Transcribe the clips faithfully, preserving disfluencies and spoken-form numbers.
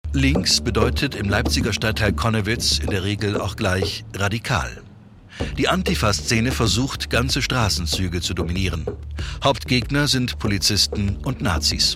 Links bedeutet im Leipziger Stadtteil Connewitz in der Regel auch gleich radikal. Die Antifa-Szene versucht, ganze Straßenzüge zu dominieren. Hauptgegner sind Polizisten und Nazis.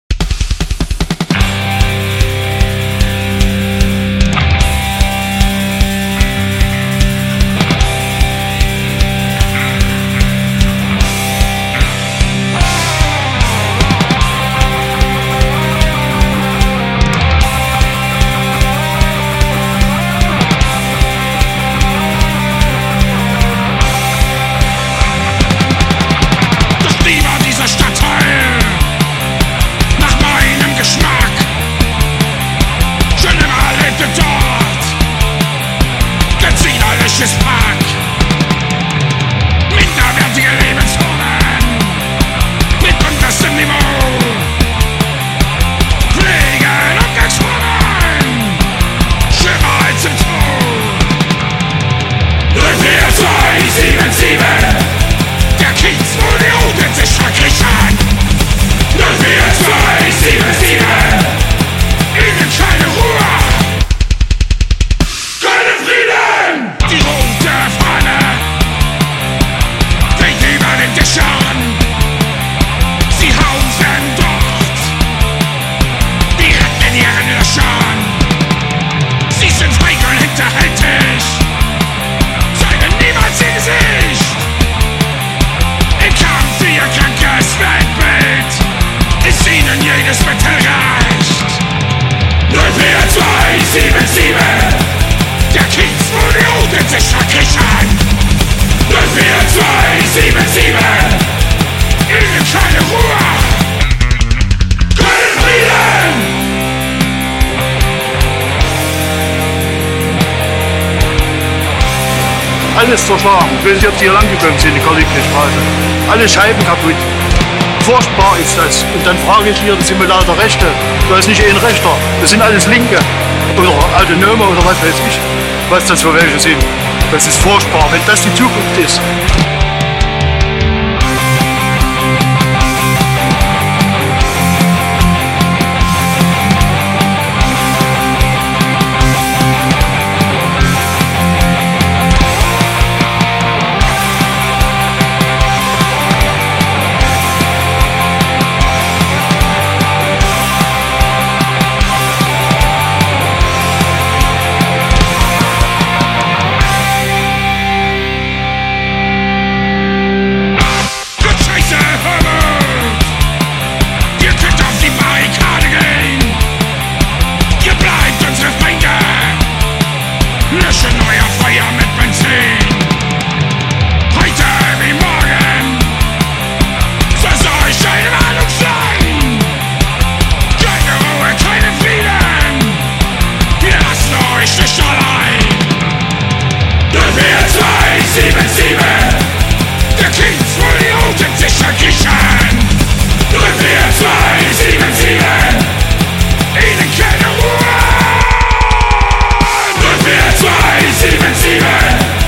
Alles zerschlagen. Ich weiß nicht, ob Sie hier lang gekommen sind, die Karl-Liebknecht-Straße. Alle Scheiben kaputt. Furchtbar ist das. Und dann frage ich hier, das sind wir lauter Rechte. Da ist nicht ein Rechter. Das sind alles Linke. Oder Autonome oder was weiß ich. Was das für welche sind. Das ist furchtbar, wenn das die Zukunft ist.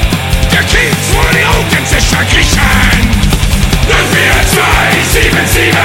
sieben sieben